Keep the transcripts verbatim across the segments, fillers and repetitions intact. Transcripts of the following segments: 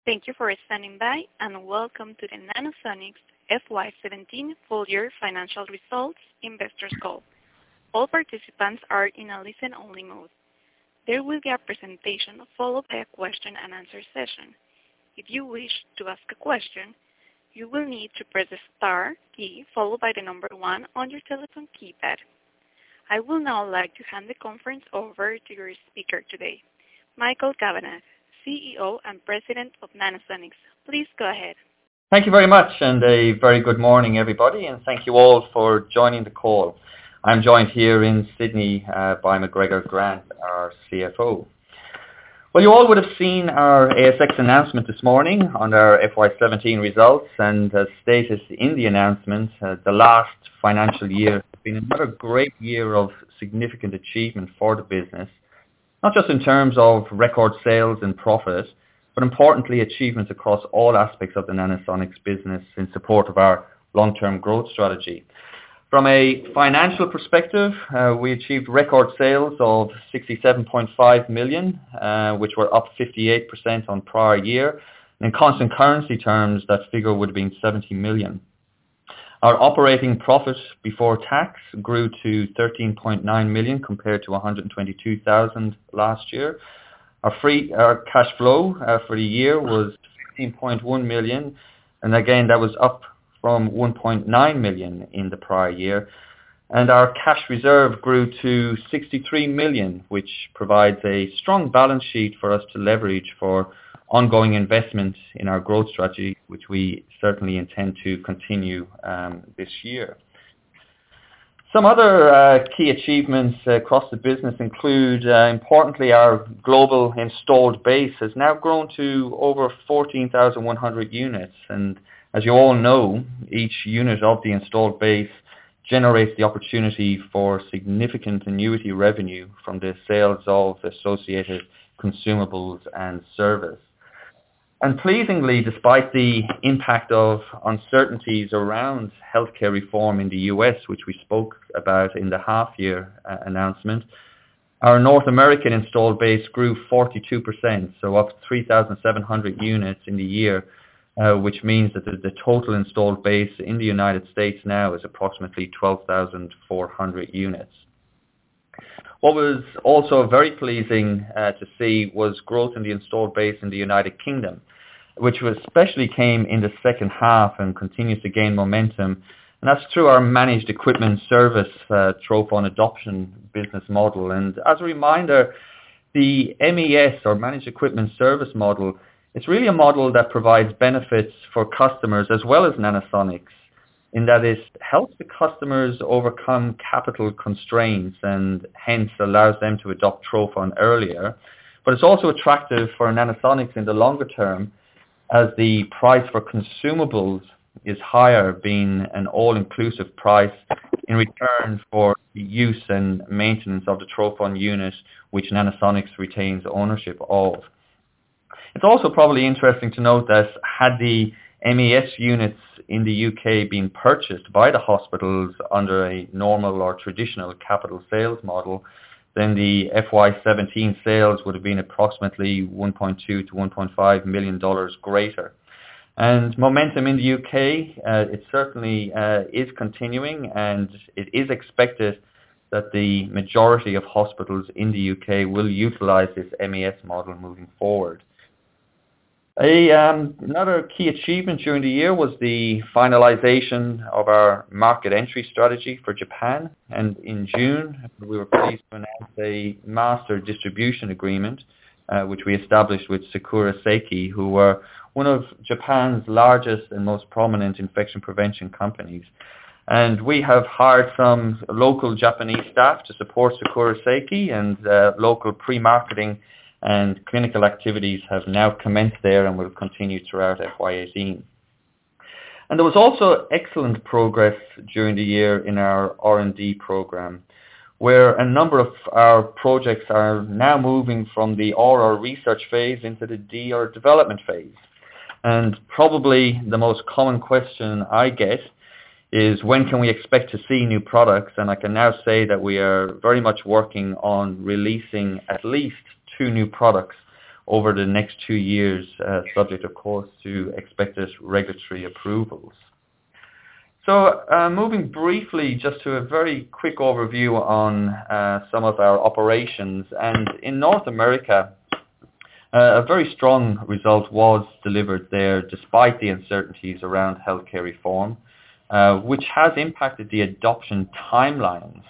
Thank you for standing by, and welcome to the Nanosonics F Y seventeen Full Year Financial Results Investors Call. All participants are in a listen-only mode. There will be a presentation followed by a question and answer session. If you wish to ask a question, you will need to press the star key followed by the number one on your telephone keypad. I will now like to hand the conference over to your speaker today, Michael Kavanagh, C E O and President of Nanosonics. Please go ahead. Thank you very much, and a very good morning, everybody, and thank you all for joining the call. I'm joined here in Sydney uh, by McGregor Grant, our C F O. Well, you all would have seen our A S X announcement this morning on our F Y seventeen results, and as stated in the announcement, uh, the last financial year has been another great year of significant achievement for the business, not just in terms of record sales and profit, but importantly achievements across all aspects of the Nanosonics business in support of our long-term growth strategy. From a financial perspective, uh, we achieved record sales of sixty-seven point five million, uh, which were up fifty-eight percent on prior year. In constant currency terms, that figure would have been seventy million. Our operating profit before tax grew to thirteen point nine million compared to one hundred twenty-two thousand last year. Our free our cash flow uh, for the year was fifteen point one million, and again that was up from one point nine million in the prior year. And our cash reserve grew to sixty-three million, which provides a strong balance sheet for us to leverage for ongoing investment in our growth strategy, which we certainly intend to continue um, this year. Some other uh, key achievements uh, across the business include, uh, importantly, our global installed base has now grown to over fourteen thousand one hundred units. And as you all know, each unit of the installed base generates the opportunity for significant annuity revenue from the sales of associated consumables and service. And pleasingly, despite the impact of uncertainties around healthcare reform in the U S, which we spoke about in the half-year uh, announcement, our North American installed base grew forty-two percent, so up three thousand seven hundred units in the year, uh, which means that the, the total installed base in the United States now is approximately twelve thousand four hundred units. What was also very pleasing uh, to see was growth in the installed base in the United Kingdom, which especially came in the second half and continues to gain momentum. And that's through our managed equipment service uh, trophon adoption business model. And as a reminder, the M E S, or managed equipment service model, it's really a model that provides benefits for customers as well as Nanosonics, in that it helps the customers overcome capital constraints and hence allows them to adopt trophon earlier. But it's also attractive for Nanosonics in the longer term, as the price for consumables is higher, being an all-inclusive price in return for the use and maintenance of the trophon unit, which Nanosonics retains ownership of. It's also probably interesting to note that had the M E S units in the U K been purchased by the hospitals under a normal or traditional capital sales model, then the F Y seventeen sales would have been approximately one point two to one point five million dollars greater. And momentum in the U K, uh, it certainly uh, is continuing, and it is expected that the majority of hospitals in the U K will utilize this M E S model moving forward. A, um, another key achievement during the year was the finalization of our market entry strategy for Japan. And in June, we were pleased to announce a master distribution agreement, uh, which we established with Sakura Seiki, who were one of Japan's largest and most prominent infection prevention companies. And we have hired some local Japanese staff to support Sakura Seiki, and uh, local pre-marketing and clinical activities have now commenced there and will continue throughout F Y eighteen. And there was also excellent progress during the year in our R and D program, where a number of our projects are now moving from the R or research phase into the D or development phase. And probably the most common question I get is, when can we expect to see new products? And I can now say that we are very much working on releasing at least two new products over the next two years, uh, subject, of course, to expected regulatory approvals. So uh, moving briefly just to a very quick overview on uh, some of our operations. And in North America, uh, a very strong result was delivered there despite the uncertainties around healthcare reform, uh, which has impacted the adoption timelines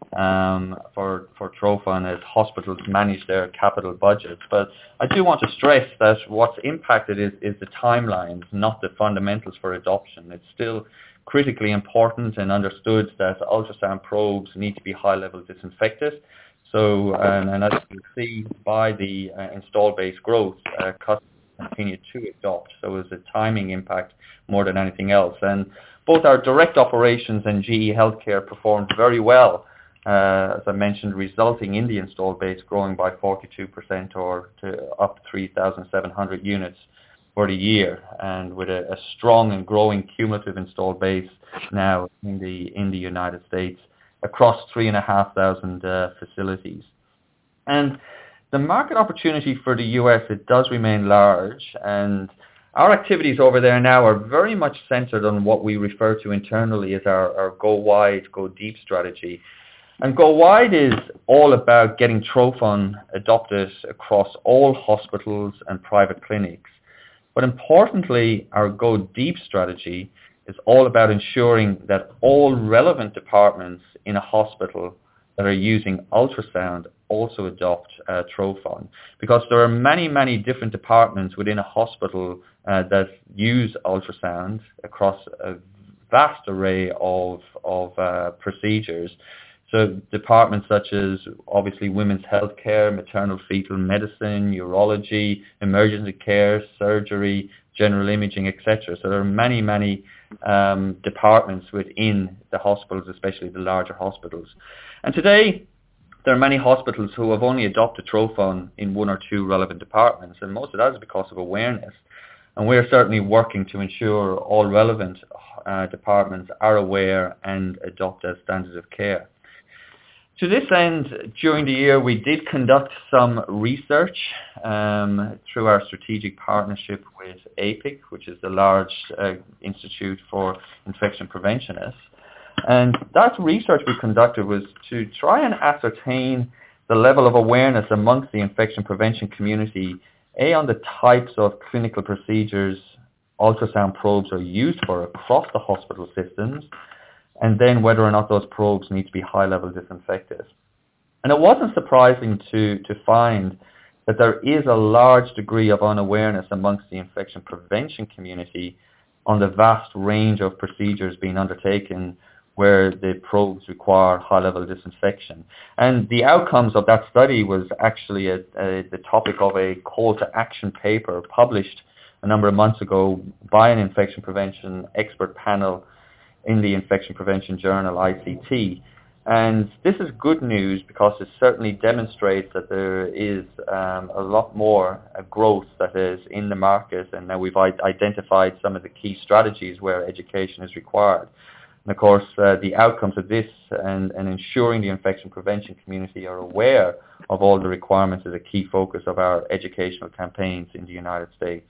um, for, for Trophon as hospitals manage their capital budgets. But I do want to stress that what's impacted is, is the timelines, not the fundamentals for adoption. It's still critically important and understood that ultrasound probes need to be high-level disinfected. So, um, and as you can see by the uh, install base growth, uh, customers continue to adopt. So it's a timing impact more than anything else. And both our direct operations and G E Healthcare performed very well, uh, as I mentioned, resulting in the install base growing by forty-two percent or to up three thousand seven hundred units for the year, and with a, a strong and growing cumulative installed base now in the in the United States across three and a half thousand uh, facilities. And the market opportunity for the U S, it does remain large, and our activities over there now are very much centered on what we refer to internally as our, our go wide, go deep strategy. And go wide is all about getting Trophon adopted across all hospitals and private clinics. But importantly, our Go Deep strategy is all about ensuring that all relevant departments in a hospital that are using ultrasound also adopt uh, Trophon. Because there are many, many different departments within a hospital uh, that use ultrasound across a vast array of, of uh, procedures. So departments such as obviously women's health care, maternal fetal medicine, urology, emergency care, surgery, general imaging, et cetera. So there are many, many um, departments within the hospitals, especially the larger hospitals. And today, there are many hospitals who have only adopted Trophon in one or two relevant departments, and most of that is because of awareness. And we're certainly working to ensure all relevant uh, departments are aware and adopt as standards of care. To this end, during the year, we did conduct some research um, through our strategic partnership with A P I C, which is the large uh, institute for infection preventionists. And that research we conducted was to try and ascertain the level of awareness amongst the infection prevention community, A, on the types of clinical procedures ultrasound probes are used for across the hospital systems, and then whether or not those probes need to be high-level disinfected. And it wasn't surprising to, to find that there is a large degree of unawareness amongst the infection prevention community on the vast range of procedures being undertaken where the probes require high-level disinfection. And the outcomes of that study was actually a, a, the topic of a call-to-action paper published a number of months ago by an infection prevention expert panel in the Infection Prevention Journal, I C T. And this is good news because it certainly demonstrates that there is um, a lot more uh, growth that is in the market, and now we've I- identified some of the key strategies where education is required. And of course, uh, the outcomes of this and, and ensuring the infection prevention community are aware of all the requirements is a key focus of our educational campaigns in the United States.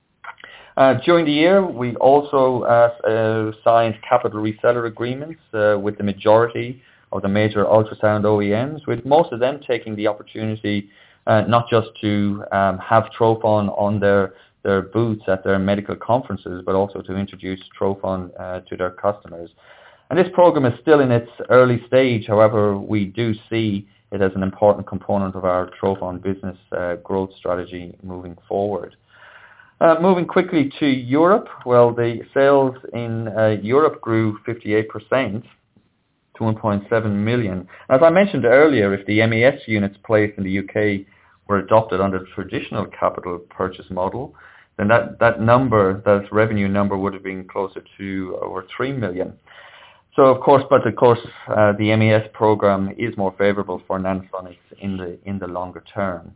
Uh, during the year, we also uh, uh, signed capital reseller agreements uh, with the majority of the major ultrasound O E Ms, with most of them taking the opportunity uh, not just to um, have Trophon on their, their booths at their medical conferences, but also to introduce Trophon uh, to their customers. And this program is still in its early stage. However, we do see it as an important component of our Trophon business uh, growth strategy moving forward. Uh, moving quickly to Europe, well, the sales in uh, Europe grew fifty-eight percent to one point seven million. As I mentioned earlier, if the M E S units placed in the U K were adopted under the traditional capital purchase model, then that, that number, that revenue number would have been closer to over three million. So of course, but of course, uh, the M E S program is more favorable for Nanosonics in the, in the longer term.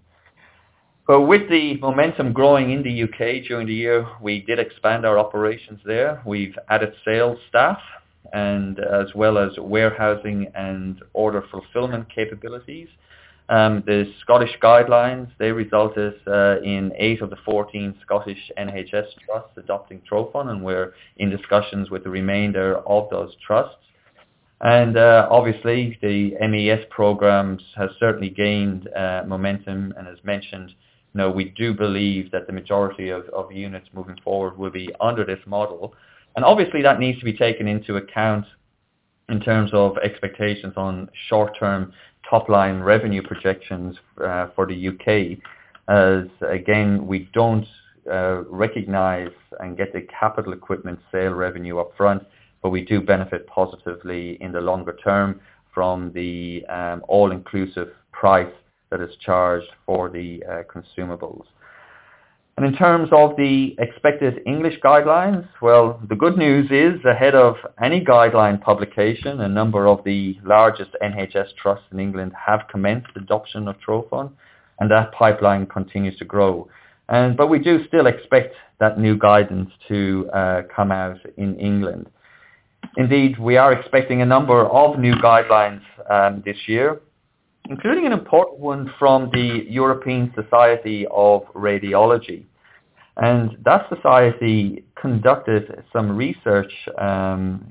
But with the momentum growing in the U K during the year, we did expand our operations there. We've added sales staff and as well as warehousing and order fulfillment capabilities. Um, the Scottish guidelines, they resulted uh, in eight of the fourteen Scottish N H S trusts adopting trophon, and we're in discussions with the remainder of those trusts. And uh, obviously, the M E S programs has certainly gained uh, momentum, and as mentioned, you know, we do believe that the majority of, of units moving forward will be under this model. And obviously, that needs to be taken into account in terms of expectations on short-term top-line revenue projections uh, for the U K, as again, we don't uh, recognize and get the capital equipment sale revenue up front, but we do benefit positively in the longer term from the um, all-inclusive price that is charged for the uh, consumables. And in terms of the expected English guidelines, well, the good news is ahead of any guideline publication, a number of the largest N H S trusts in England have commenced adoption of trophon, and that pipeline continues to grow. And but we do still expect that new guidance to uh, come out in England. Indeed, we are expecting a number of new guidelines um, this year, including an important one from the European Society of Radiology. And that society conducted some research um,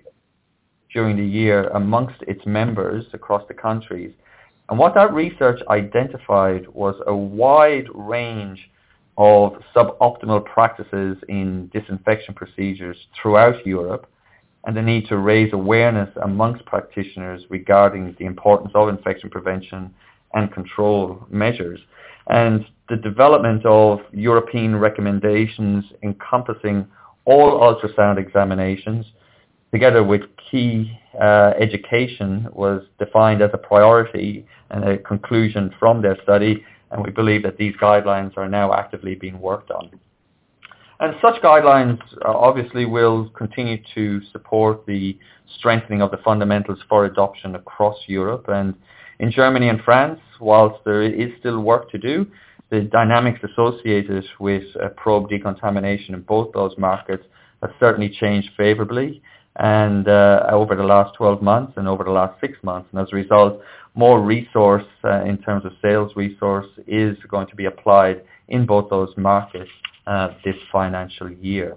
during the year amongst its members across the countries. And what that research identified was a wide range of suboptimal practices in disinfection procedures throughout Europe, and the need to raise awareness amongst practitioners regarding the importance of infection prevention and control measures. And the development of European recommendations encompassing all ultrasound examinations, together with key uh, education, was defined as a priority and a conclusion from their study, and we believe that these guidelines are now actively being worked on. And such guidelines uh, obviously will continue to support the strengthening of the fundamentals for adoption across Europe. And in Germany and France, whilst there is still work to do, the dynamics associated with uh, probe decontamination in both those markets have certainly changed favorably and uh, over the last twelve months and over the last six months. And as a result, more resource uh, in terms of sales resource is going to be applied in both those markets Uh, this financial year.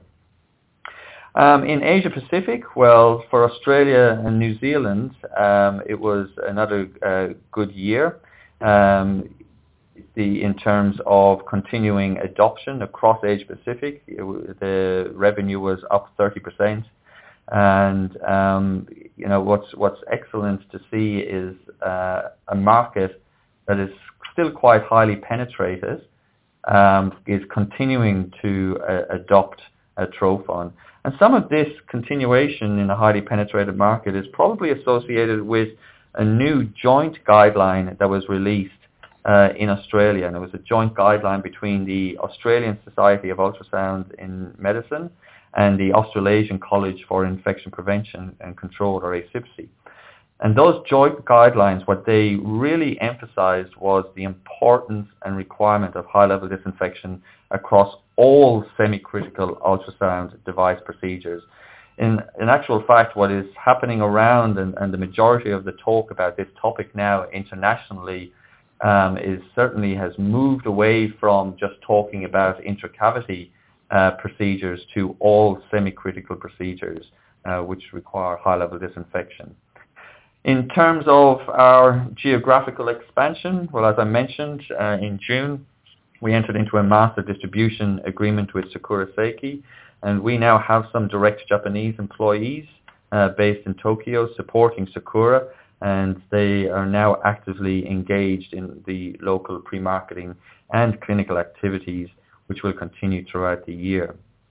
Um, in Asia Pacific, well, for Australia and New Zealand, um, it was another uh, good year um, the, in terms of continuing adoption across Asia Pacific. It, the revenue was up thirty percent. And, um, you know, what's, what's excellent to see is uh, a market that is still quite highly penetrated, Um, is continuing to uh, adopt a trophon. And some of this continuation in a highly penetrated market is probably associated with a new joint guideline that was released uh, in Australia. And it was a joint guideline between the Australian Society of Ultrasound in Medicine and the Australasian College for Infection Prevention and Control, or A C I P C. And those joint guidelines, what they really emphasized was the importance and requirement of high-level disinfection across all semi-critical ultrasound device procedures. In, in actual fact, what is happening around and, and the majority of the talk about this topic now internationally um, is certainly has moved away from just talking about intracavity uh, procedures to all semi-critical procedures uh, which require high-level disinfection. In terms of our geographical expansion, well, as I mentioned, uh, in June, we entered into a master distribution agreement with Sakura Seiki, and we now have some direct Japanese employees uh, based in Tokyo supporting Sakura, and they are now actively engaged in the local pre-marketing and clinical activities, which will continue throughout the year.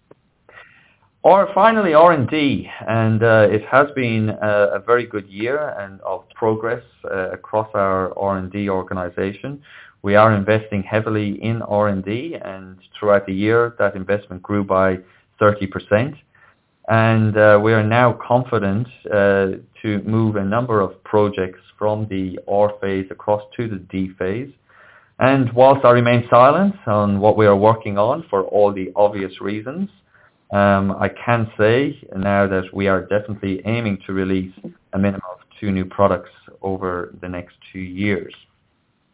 Or finally, R and D, and uh, it has been a, a very good year and of progress uh, across our R and D organization. We are investing heavily in R and D, and throughout the year, that investment grew by thirty percent. And uh, we are now confident uh, to move a number of projects from the R phase across to the D phase. And whilst I remain silent on what we are working on for all the obvious reasons, Um, I can say now that we are definitely aiming to release a minimum of two new products over the next two years.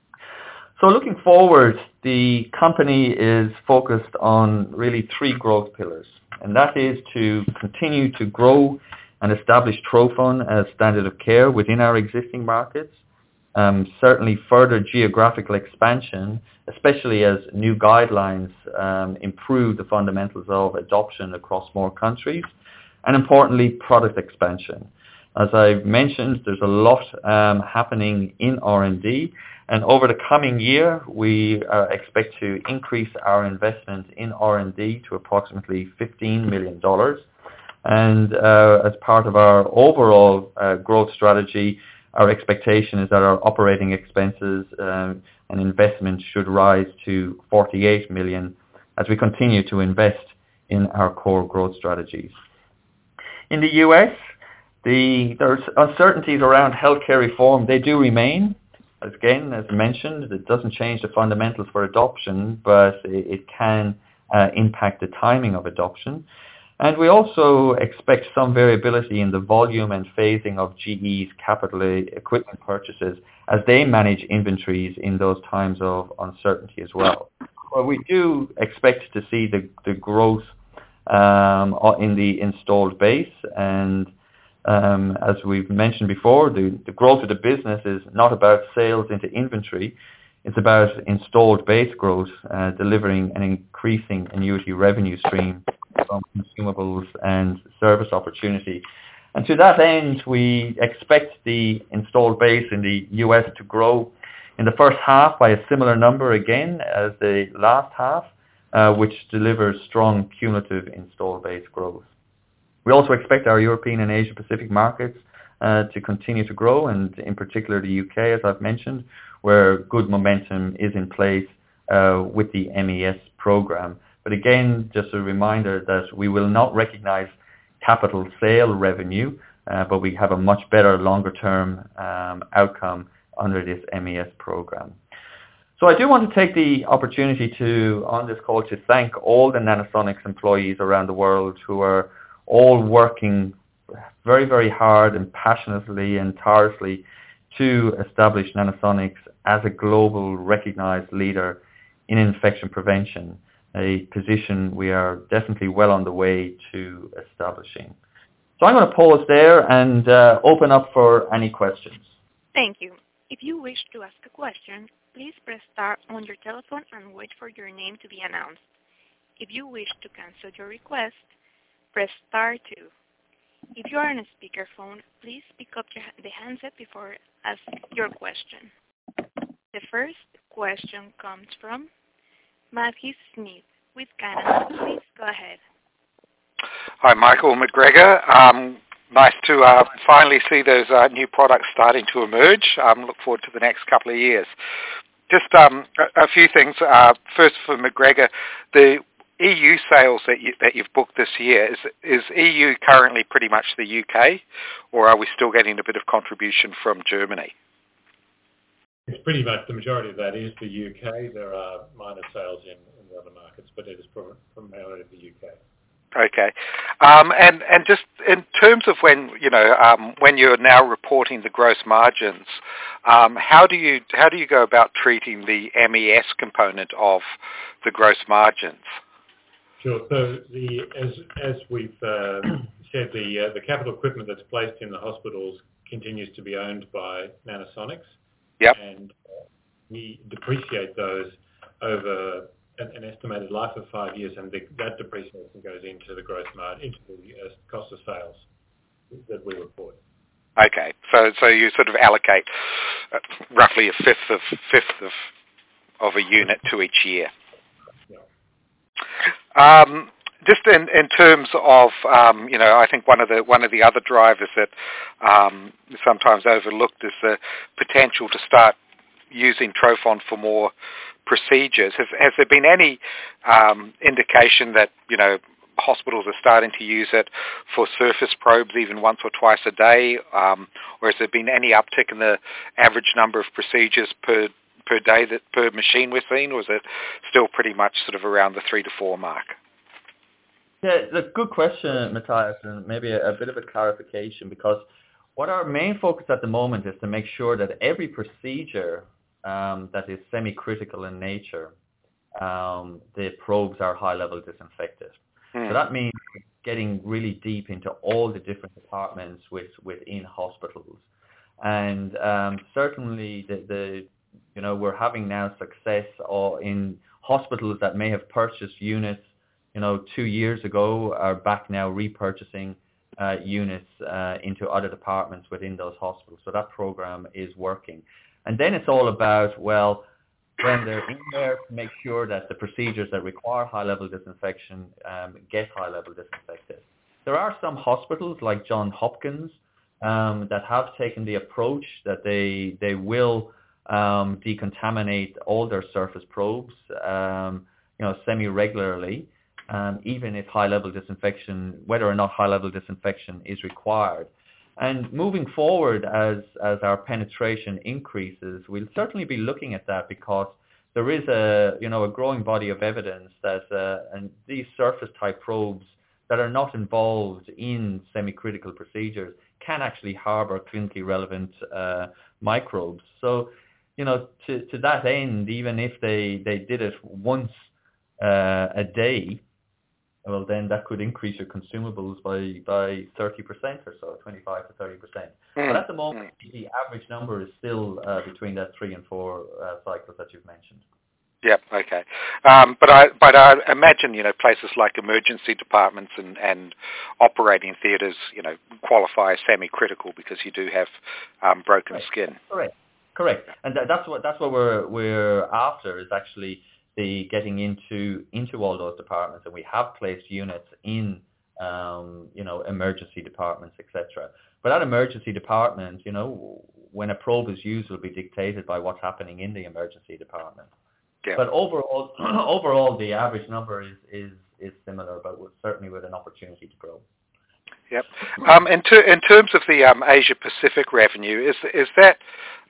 So looking forward, the company is focused on really three growth pillars, and that is to continue to grow and establish Trophon as standard of care within our existing markets. Um, certainly further geographical expansion, especially as new guidelines um, improve the fundamentals of adoption across more countries, and importantly, product expansion. As I've mentioned, there's a lot um, happening in R and D, and over the coming year, we uh, expect to increase our investment in R and D to approximately fifteen million dollars. And uh, as part of our overall uh, growth strategy, our expectation is that our operating expenses um, and investment should rise to forty-eight million dollars as we continue to invest in our core growth strategies. In the U S, the, there's uncertainties around healthcare reform. They do remain. Again, as mentioned, it doesn't change the fundamentals for adoption, but it, it can uh, impact the timing of adoption. And we also expect some variability in the volume and phasing of G E's capital equipment purchases as they manage inventories in those times of uncertainty as well. Well, we do expect to see the, the growth um, in the installed base, and um, as we've mentioned before, the, the growth of the business is not about sales into inventory. It's about installed base growth, uh, delivering an increasing annuity revenue stream from consumables and service opportunity. And to that end, we expect the installed base in the U S to grow in the first half by a similar number again as the last half, uh, which delivers strong cumulative installed base growth. We also expect our European and Asia Pacific markets uh, to continue to grow, and in particular the U K, as I've mentioned, where good momentum is in place uh, with the M E S program. But again, just a reminder that we will not recognize capital sale revenue, uh, but we have a much better longer-term um, outcome under this M E S program. So I do want to take the opportunity to, on this call, to thank all the Nanosonics employees around the world who are all working very, very hard and passionately and tirelessly to establish Nanosonics as a global recognized leader in infection prevention, a position we are definitely well on the way to establishing. So I'm going to pause there and uh, open up for any questions. Thank you. If you wish to ask a question, please press star on your telephone and wait for your name to be announced. If you wish to cancel your request, press star two. If you are on a speakerphone, please pick up your, the handset before asking your question. The first question comes from Matthew Smith with Canada. Please go ahead. Hi, Michael McGregor. Um, nice to uh, finally see those uh, new products starting to emerge. Um, look forward to the next couple of years. Just um, a, a few things. Uh, first, for McGregor, the E U sales that, you, that you've booked this year, is, is E U currently pretty much the U K, or are we still getting a bit of contribution from Germany? It's pretty much the majority of that is the U K. There are minor sales in, in the other markets, but it is primarily the U K. Okay, um, and and just in terms of when you know um, when you're now reporting the gross margins, um, how do you how do you go about treating the M E S component of the gross margins? Sure. So the as as we've uh, said, the uh, the capital equipment that's placed in the hospitals continues to be owned by Nanosonics. Yep. And uh, we depreciate those over an, an estimated life of five years, and the, that depreciation goes into the gross margin, into the uh, cost of sales that we report. Okay, so so you sort of allocate uh, roughly a fifth of fifth of of a unit to each year. Yeah. Um, just in, in terms of, um, you know, I think one of the one of the other drivers that um, is sometimes overlooked is the potential to start using Trophon for more procedures. Has, has there been any um, indication that, you know, hospitals are starting to use it for surface probes even once or twice a day, um, or has there been any uptick in the average number of procedures per per day that per machine we're seeing, or is it still pretty much sort of around the three to four mark? Yeah, it's a good question, Matthias, and maybe a, a bit of a clarification, because what our main focus at the moment is to make sure that every procedure um, that is semi-critical in nature, um, the probes are high-level disinfected. Mm. So that means getting really deep into all the different departments with, within hospitals. And um, certainly, the, the you know, we're having now success or in hospitals that may have purchased units, you know, two years ago are back now repurchasing uh, units uh, into other departments within those hospitals. So that program is working. And then it's all about, well, when they're in there, make sure that the procedures that require high-level disinfection um, get high-level disinfected. There are some hospitals like Johns Hopkins um, that have taken the approach that they they will um, decontaminate all their surface probes, um, you know, semi-regularly, um, even if high-level disinfection, whether or not high-level disinfection is required. And moving forward, as as our penetration increases, we'll certainly be looking at that because there is a you know a growing body of evidence that uh, and these surface type probes that are not involved in semi-critical procedures can actually harbour clinically relevant uh, microbes. So, you know, to to that end, even if they they did it once uh, a day, well, then that could increase your consumables by, by thirty percent or so, twenty-five to thirty percent. Mm. But at the moment, mm. the average number is still uh, between that three and four uh, cycles that you've mentioned. Yep, okay. Um, but I but I imagine, you know, places like emergency departments and, and operating theatres, you know, qualify as semi-critical because you do have um, broken Correct. skin. Correct, correct. And that, that's what that's what we're we're after is actually the getting into into all those departments, and we have placed units in um, you know emergency departments, et cetera. But that emergency department, you know, when a probe is used, will be dictated by what's happening in the emergency department. Yeah. But overall, overall, the average number is is is similar, but with, certainly with an opportunity to grow. Yep. Um, in, ter- in terms of the um, Asia Pacific revenue, is is that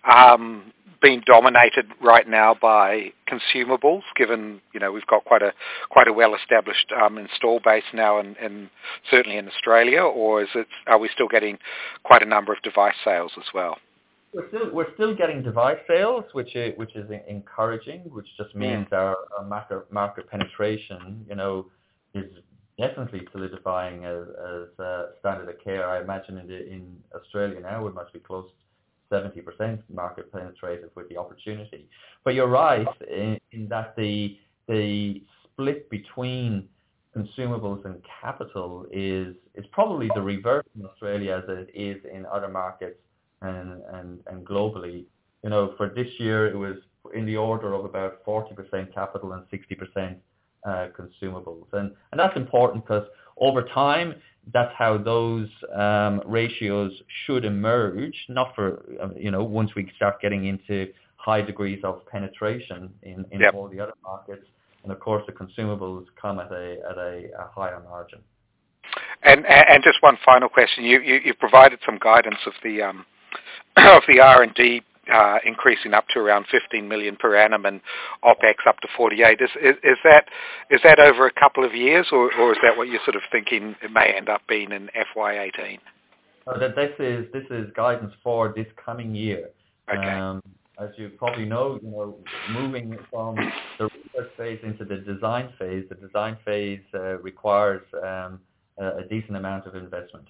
um, being dominated right now by consumables? Given you know we've got quite a quite a well established um, install base now, in, in certainly in Australia, or is it are we still getting quite a number of device sales as well? We're still we're still getting device sales, which is which is encouraging, which just means mm. our, our market market penetration, you know, is definitely solidifying as, as uh, standard of care. I imagine in the, in Australia now we must be close to seventy percent market penetrated with the opportunity. But you're right in, in that the the split between consumables and capital is is probably the reverse in Australia as it is in other markets. And, and and globally, you know, for this year it was in the order of about forty percent capital and sixty percent uh, consumables, and and that's important because over time that's how those um, ratios should emerge. Not for uh, you know once we start getting into high degrees of penetration in, in yep. all the other markets, and of course the consumables come at a at a, a higher margin. And and just one final question: you you, you provided some guidance of the um. of the R and D uh, increasing up to around fifteen million per annum and OPEX up to forty-eight. Is, is, is that is that over a couple of years, or, or is that what you're sort of thinking it may end up being in F Y eighteen? Uh, that this is this is guidance for this coming year. Okay. Um, as you probably know, you know, moving from the research phase into the design phase, the design phase uh, requires um, a, a decent amount of investment.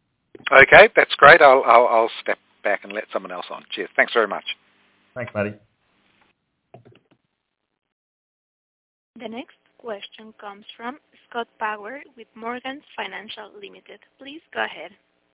Okay, that's great. I'll, I'll, I'll step back and let someone else on. Cheers. Thanks very much. Thanks, Matty. The next question comes from Scott Power with Morgans Financial Limited. Please go ahead.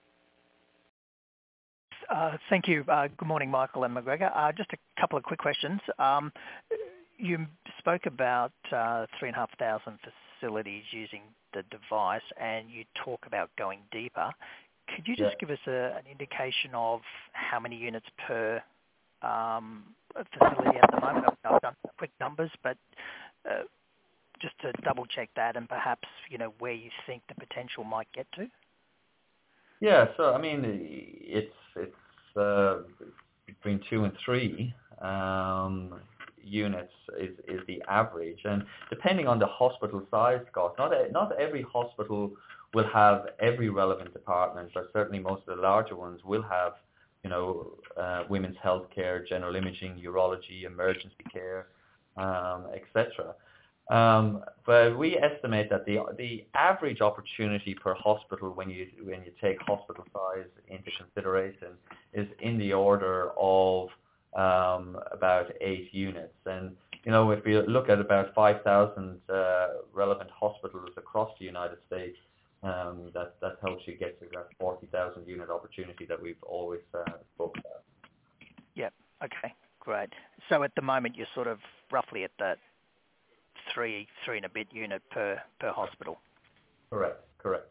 Uh, thank you. Uh, good morning, Michael and McGregor. Uh, just a couple of quick questions. Um, you spoke about uh, three and a half thousand facilities using the device, and you talk about going deeper. Could you just yeah. give us a, an indication of how many units per um, facility at the moment? I've, I've done quick numbers, but uh, just to double check that, and perhaps you know where you think the potential might get to. Yeah, so I mean, it's it's uh, between two and three um, units is, is the average, and depending on the hospital size, Scott, not not every hospital will have every relevant department, but certainly most of the larger ones will have you know, uh, women's health care, general imaging, urology, emergency care, um, et cetera. Um, but we estimate that the the average opportunity per hospital when you when you take hospital size into consideration is in the order of um, about eight units. And you know, if we look at about five thousand uh, relevant hospitals across the United States, um, that that helps you get to that forty thousand unit opportunity that we've always uh, spoken about. Yep. Okay. Great. So at the moment, you're sort of roughly at that three, three and a bit unit per, per hospital. Correct, correct.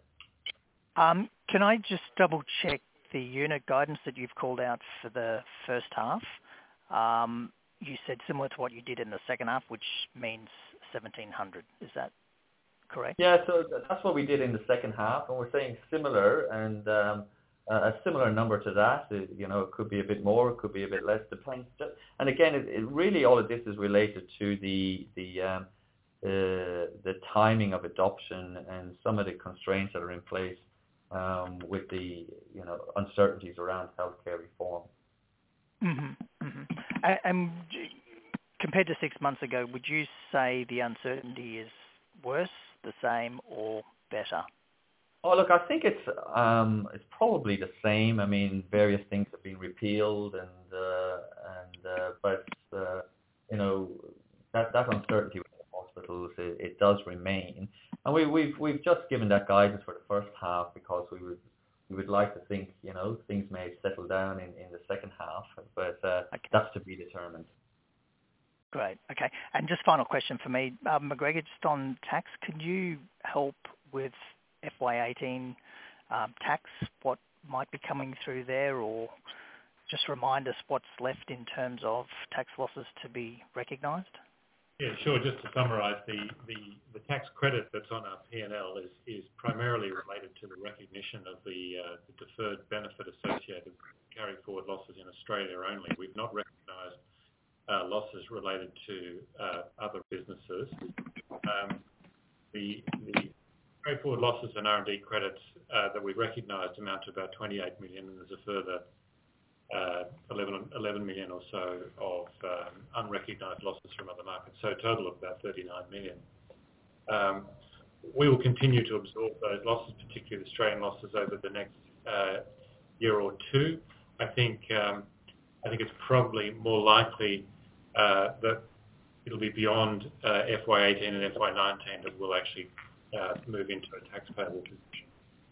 Um, can I just double check the unit guidance that you've called out for the first half? Um, you said similar to what you did in the second half, which means seventeen hundred. Is that correct? Yeah, so that's what we did in the second half, and we're saying similar, and um, a similar number to that. It, you know, it could be a bit more, it could be a bit less, depends. And again, it, it really all of this is related to the the um, the, the timing of adoption and some of the constraints that are in place um, with the you know uncertainties around healthcare reform. Mm-hmm, mm-hmm. And, and compared to six months ago, would you say the uncertainty is worse, the same, or better? Oh, look, I think it's um, it's probably the same. I mean, various things have been repealed, and uh, and uh, but uh, you know that that uncertainty with the hospitals it, it does remain, and we we've we've just given that guidance for the first half because we would we would like to think you know things may settle down in, in the second half, but uh, okay. That's to be determined. Great. Okay. And just final question for me, um, McGregor, just on tax, could you help with F Y eighteen um, tax, what might be coming through there, or just remind us what's left in terms of tax losses to be recognised? Yeah, sure. Just to summarise, the, the, the tax credit that's on our P and L is, is primarily related to the recognition of the, uh, the deferred benefit associated with carry forward losses in Australia only. We've not recognised uh, losses related to uh, other businesses. Um, the, the carry forward losses and R and D credits uh, that we've recognised amount to about twenty-eight million, and there's a further uh, eleven, eleven million or so of um, unrecognised losses from other markets, so a total of about thirty-nine million. Um, we will continue to absorb those losses, particularly the Australian losses, over the next uh, year or two. I think um, I think it's probably more likely uh, that it'll be beyond uh, F Y eighteen and F Y nineteen that we'll actually Uh, move into a tax payable position.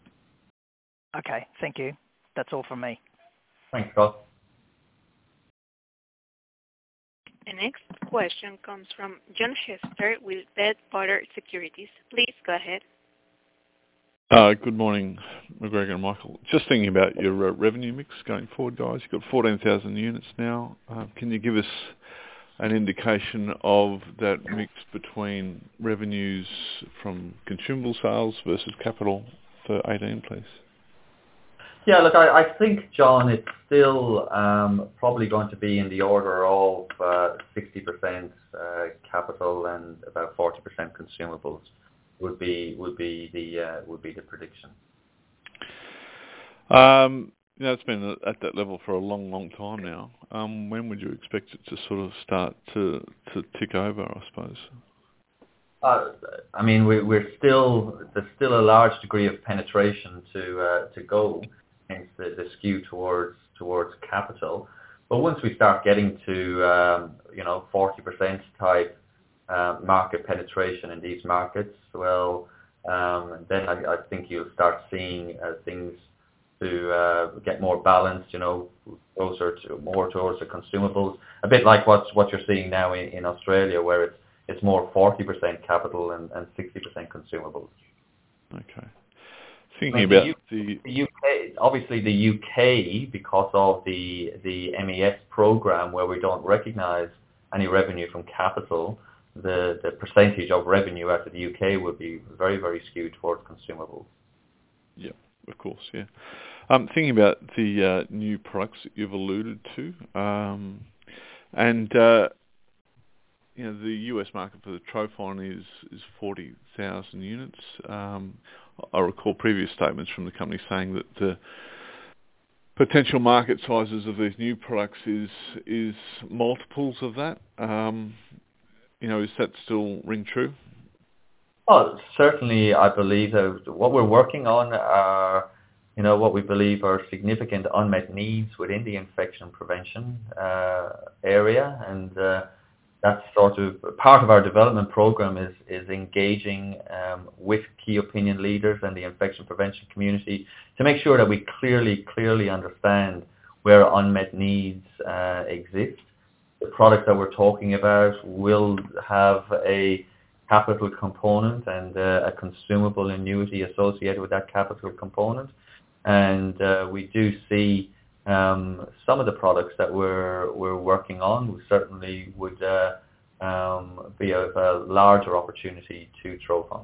Okay, thank you. That's all from me. Thanks, Scott. The next question comes from John Hester with Bell Potter Securities. Please go ahead. Uh, good morning, McGregor and Michael. Just thinking about your uh, revenue mix going forward, guys. You've got fourteen thousand units now. Uh, can you give us an indication of that mix between revenues from consumable sales versus capital for eighteen, please? Yeah, look, I, I think, John, it's still um, probably going to be in the order of uh, sixty percent uh, capital and about forty percent consumables would be would be the uh, would be the prediction. Um, you know, it's been at that level for a long, long time now. Um, when would you expect it to sort of start to, to tick over, I suppose? Uh, I mean, we, we're still there's still a large degree of penetration to uh, to go, hence the, the skew towards towards capital. But once we start getting to um, you know forty percent type uh, market penetration in these markets, well, um, then I, I think you'll start seeing uh, things to uh, get more balanced, you know, closer to more towards the consumables, a bit like what what you're seeing now in, in Australia, where it's it's more forty percent capital and, and sixty percent consumables. Okay. Thinking about the, the, the U K, obviously the U K, because of the the M E S program where we don't recognise any revenue from capital, the the percentage of revenue out of the U K would be very very skewed towards consumables. Yeah, of course, yeah. Um, thinking about the uh, new products that you've alluded to, um, and uh, you know the U S market for the Trophon is is forty thousand units. Um, I recall previous statements from the company saying that the potential market sizes of these new products is is multiples of that. Um, you know, is that still ring true? Well, certainly, I believe that what we're working on are, you know, what we believe are significant unmet needs within the infection prevention uh, area, and uh, that's sort of part of our development program is is engaging um, with key opinion leaders and the infection prevention community to make sure that we clearly, clearly understand where unmet needs uh, exist. The product that we're talking about will have a capital component and uh, a consumable annuity associated with that capital component. And uh, we do see um, some of the products that we're we're working on we certainly would uh, um, be of a larger opportunity to Trophon.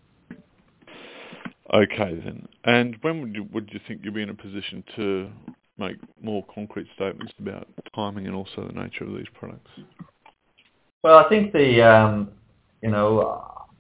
Okay then. And when would you, would you think you'll be in a position to make more concrete statements about timing and also the nature of these products? Well, I think the um, you know.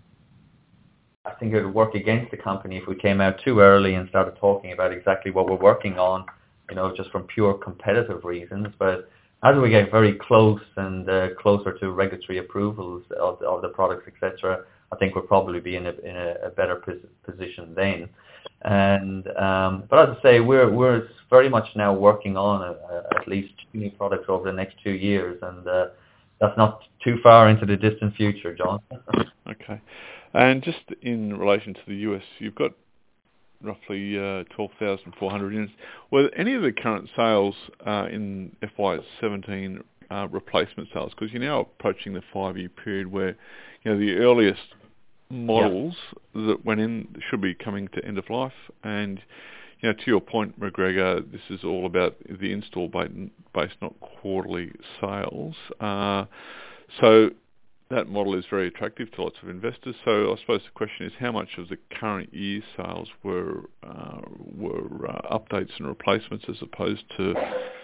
I think it would work against the company if we came out too early and started talking about exactly what we're working on, you know, just from pure competitive reasons. But as we get very close and uh, closer to regulatory approvals of, of the products, et cetera, I think we'll probably be in a, in a, a better pos- position then. And um, but as I say, we're we're very much now working on a, a, at least two new products over the next two years, and uh, that's not too far into the distant future, John. Okay. And just in relation to the U S, you've got roughly uh, twelve thousand four hundred units. Were any of the current sales uh, in F Y seventeen uh, replacement sales? Because you're now approaching the five-year period where, you know, the earliest models yeah. that went in should be coming to end of life. And, you know, to your point, McGregor, this is all about the install base, not quarterly sales. Uh, so that model is very attractive to lots of investors. So I suppose the question is, how much of the current year's sales were uh, were uh, updates and replacements as opposed to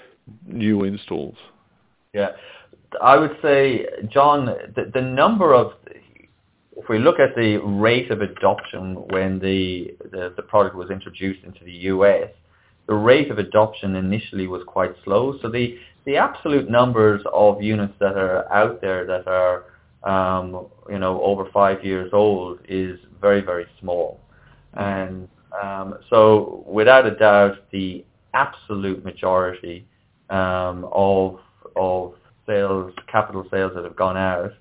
new installs? Yeah, I would say, John, the, the number of, if we look at the rate of adoption when the, the, the product was introduced into the U S, the rate of adoption initially was quite slow. So the, the absolute numbers of units that are out there that are Um, you know, over five years old is very, very small. And um, so without a doubt, the absolute majority um, of of sales, capital sales that have gone out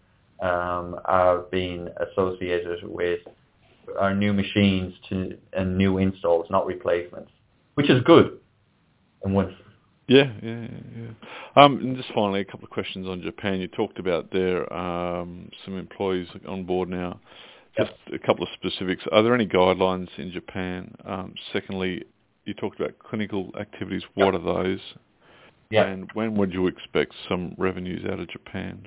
um, are being associated with our new machines to and new installs, not replacements, which is good. And once Yeah, yeah, yeah. Um, and just finally, a couple of questions on Japan. You talked about there um, some employees on board now. Just yep. a couple of specifics. Are there any guidelines in Japan? Um, secondly, you talked about clinical activities. What yep. are those? Yep. And when would you expect some revenues out of Japan?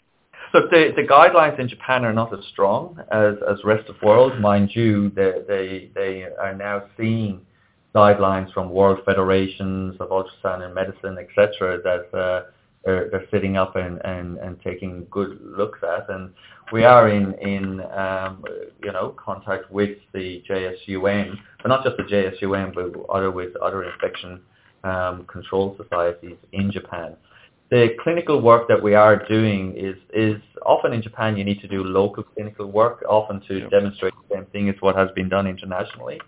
Look, the, the guidelines in Japan are not as strong as, as rest of the world. Mind you, they, they, they are now seeing guidelines from world federations of ultrasound and medicine, et cetera, that uh, they're, they're sitting up and, and, and taking good looks at. And we are in, in um, you know, contact with the J S U N, but not just the J S U N, but other with other infection um, control societies in Japan. The clinical work that we are doing is, is often in Japan you need to do local clinical work, often to yep. demonstrate the same thing as what has been done internationally.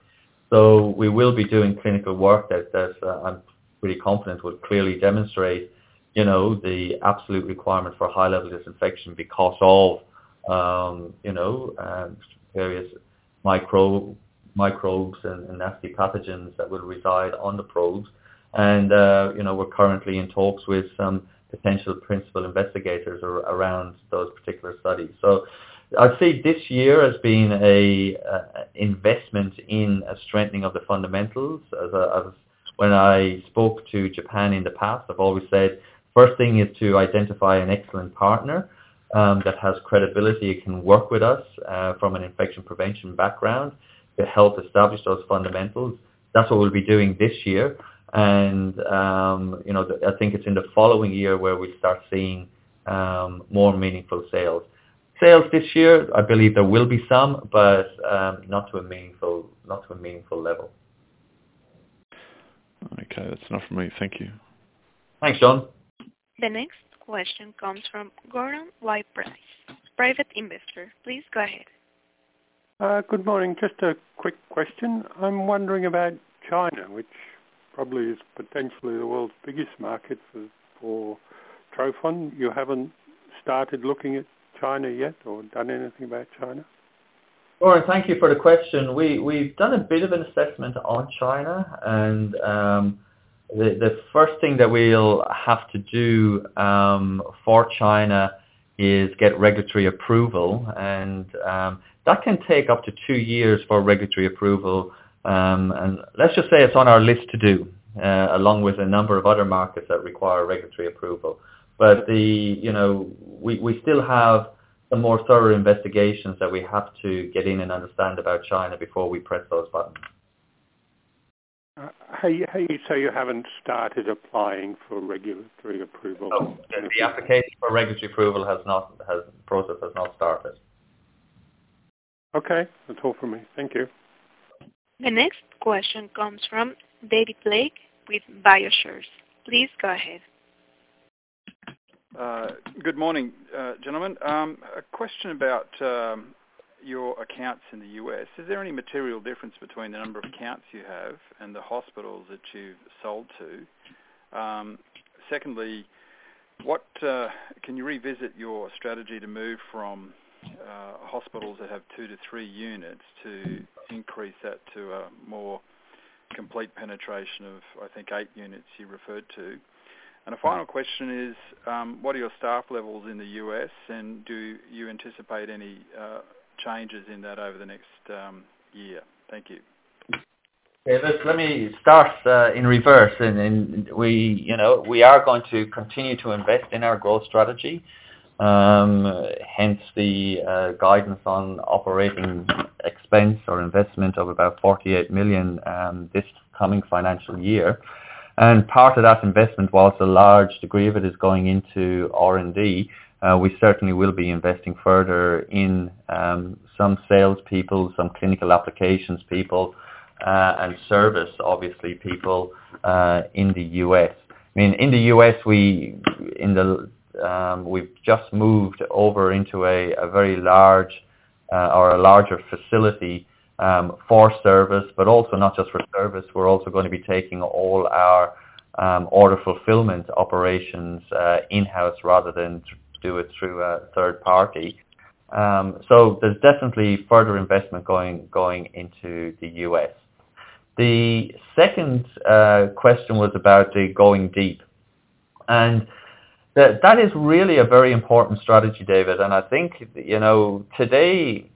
So we will be doing clinical work that, that uh, I'm pretty confident will clearly demonstrate, you know, the absolute requirement for high-level disinfection because of, um, you know, um, various micro, microbes and, and nasty pathogens that will reside on the probes. And, uh, you know, we're currently in talks with some potential principal investigators ar- around those particular studies. So I'd say this year has been a uh, investment in a strengthening of the fundamentals. As, a, as when I spoke to Japan in the past, I've always said, first thing is to identify an excellent partner um, that has credibility, can work with us uh, from an infection prevention background to help establish those fundamentals. That's what we'll be doing this year. And, um, you know, I think it's in the following year where we start seeing um, more meaningful sales. Sales this year, I believe there will be some, but um, not to a meaningful, not to a meaningful level. Okay, that's enough for me. Thank you. Thanks, John. The next question comes from Gordon Y. Price, private investor. Please go ahead. Uh, good morning. Just a quick question. I'm wondering about China, which probably is potentially the world's biggest market for, for Trophon. You haven't started looking at China yet or done anything about China? Warren, thank you for the question. We, we've done a bit of an assessment on China, and um, the, the first thing that we'll have to do um, for China is get regulatory approval, and um, that can take up to two years for regulatory approval, um, and let's just say it's on our list to do, uh, along with a number of other markets that require regulatory approval. But the, you know, we, we still have some more thorough investigations that we have to get in and understand about China before we press those buttons. Uh, hey, hey, so you haven't started applying for regulatory approval? No, the, the application for regulatory approval has not, has, the process has not started. Okay, that's all from me. Thank you. The next question comes from David Blake with BioShares. Please go ahead. Uh, good morning, uh, gentlemen. Um, a question about um, your accounts in the U S. Is there any material difference between the number of accounts you have and the hospitals that you've sold to? Um, secondly, what uh, can you revisit your strategy to move from uh, hospitals that have two to three units to increase that to a more complete penetration of, I think, eight units you referred to? And a final question is, um, what are your staff levels in the U S, and do you anticipate any uh, changes in that over the next um, year? Thank you. Okay, let's, let me start uh, in reverse. And, and we, you know, we are going to continue to invest in our growth strategy. Um, hence the uh, guidance on operating expense or investment of about forty-eight million um, this coming financial year. And part of that investment, whilst a large degree of it is going into R and D, uh, we certainly will be investing further in um, some sales people, some clinical applications people, uh, and service, obviously, people uh, in the U S. I mean, in the U S, we in the um, we've just moved over into a, a very large uh, or a larger facility Um, for service, but also not just for service. We're also going to be taking all our um, order fulfillment operations uh, in-house rather than th- do it through a third party. Um, so there's definitely further investment going going into the U S. The second uh, question was about the going deep, and that that is really a very important strategy, David. And I think, you know, today,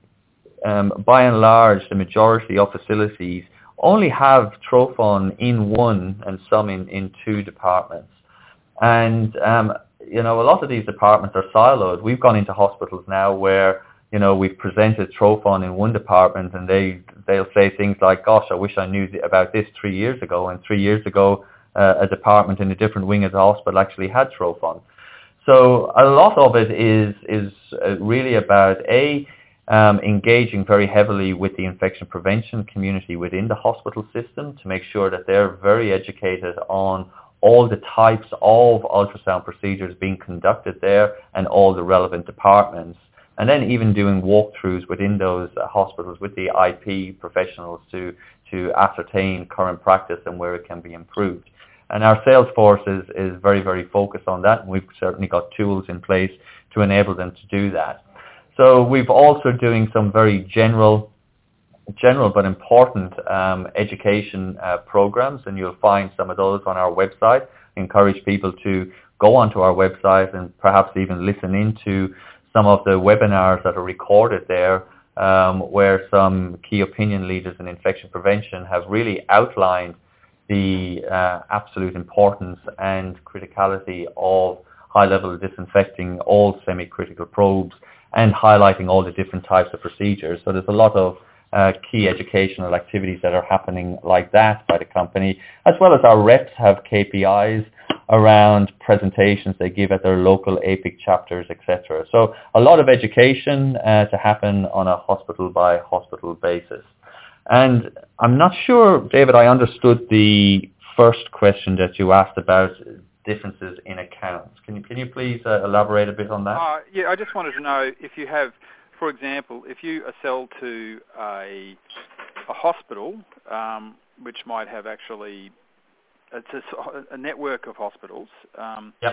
Um, by and large, the majority of facilities only have Trophon in one and some in, in two departments. And, um, you know, a lot of these departments are siloed. We've gone into hospitals now where, you know, we've presented Trophon in one department and they, they'll say things like, gosh, I wish I knew about this three years ago. And three years ago, uh, a department in a different wing of the hospital actually had Trophon. So a lot of it is, is uh, really about, A, Um, engaging very heavily with the infection prevention community within the hospital system to make sure that they're very educated on all the types of ultrasound procedures being conducted there and all the relevant departments. And then even doing walkthroughs within those uh, hospitals with the I P professionals to, to ascertain current practice and where it can be improved. And our sales force is, is very, very focused on that, and we've certainly got tools in place to enable them to do that. So we've also doing some very general, general but important um, education uh, programs, and you'll find some of those on our website. I encourage people to go onto our website and perhaps even listen into some of the webinars that are recorded there, um, where some key opinion leaders in infection prevention have really outlined the uh, absolute importance and criticality of high-level disinfecting all semi-critical probes and highlighting all the different types of procedures. So there's a lot of uh, key educational activities that are happening like that by the company, as well as our reps have K P Is around presentations they give at their local A P I C chapters, et cetera. So a lot of education uh, to happen on a hospital-by-hospital basis. And I'm not sure, David, I understood the first question that you asked about differences in accounts. Can you can you please uh, elaborate a bit on that? Uh, yeah, I just wanted to know if you have, for example, if you sell to a a hospital, um, which might have actually it's a, a network of hospitals. Um, yep.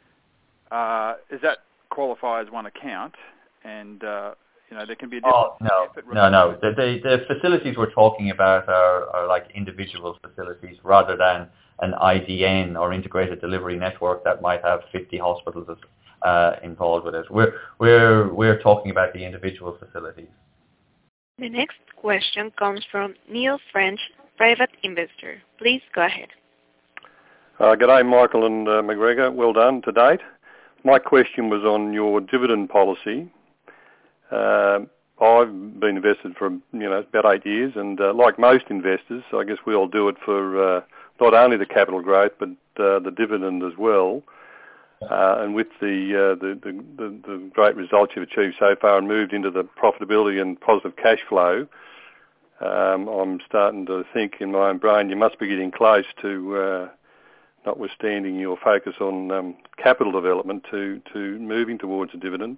Uh, is that qualify as one account? And uh, you know, there can be a difference. Oh no, no, no. The, the the facilities we're talking about are, are like individual facilities rather than an I D N or integrated delivery network that might have fifty hospitals uh, involved with it. We're we're we're talking about the individual facilities. The next question comes from Neil French, private investor. Please go ahead. Uh, G'day, Michael and uh, McGregor. Well done to date. My question was on your dividend policy. Uh, I've been invested for, you know, about eight years, and uh, like most investors, I guess we all do it for uh, not only the capital growth, but uh, the dividend as well. Uh, and with the, uh, the, the, the, the great results you've achieved so far and moved into the profitability and positive cash flow, um, I'm starting to think in my own brain you must be getting close to, uh, notwithstanding your focus on um, capital development, to, to moving towards a dividend.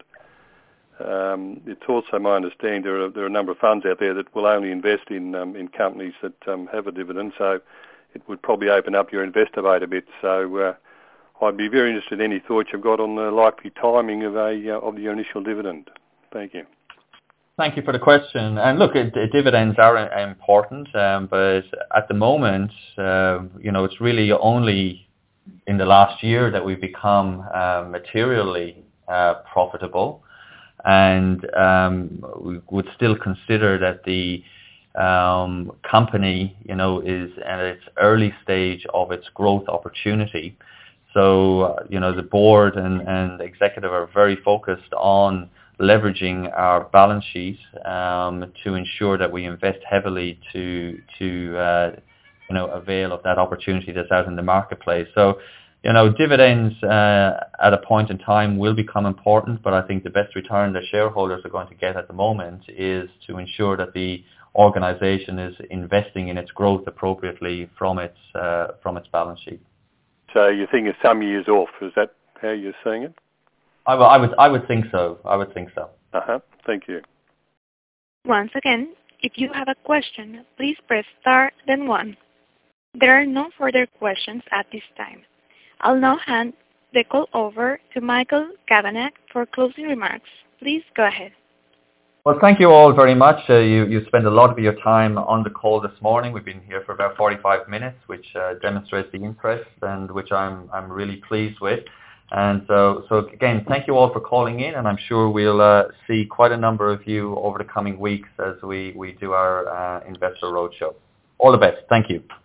Um, it's also my understanding there are, there are a number of funds out there that will only invest in um, in companies that um, have a dividend, so it would probably open up your investor base a bit. So uh, I'd be very interested in any thoughts you've got on the likely timing of a uh, of your initial dividend. Thank you. Thank you for the question. And look, it, the dividends are important, um, but at the moment, uh, you know, it's really only in the last year that we've become uh, materially uh, profitable. And um, we would still consider that the um, company, you know, is at its early stage of its growth opportunity. So, uh, you know, the board and, and executive are very focused on leveraging our balance sheet um, to ensure that we invest heavily to, to uh, you know, avail of that opportunity that's out in the marketplace. So, you know, dividends uh, at a point in time will become important, but I think the best return that shareholders are going to get at the moment is to ensure that the organisation is investing in its growth appropriately from its uh, from its balance sheet. So you think it's some years off? Is that how you're seeing it? I, w- I would I would think so. I would think so. Uh huh. Thank you. Once again, if you have a question, please press star then one. There are no further questions at this time. I'll now hand the call over to Michael Cavanagh for closing remarks. Please go ahead. Well, thank you all very much. Uh, you, you spent a lot of your time on the call this morning. We've been here for about forty-five minutes, which uh, demonstrates the interest and which I'm I'm really pleased with. And so, so again, thank you all for calling in, and I'm sure we'll uh, see quite a number of you over the coming weeks as we, we do our uh, investor roadshow. All the best. Thank you.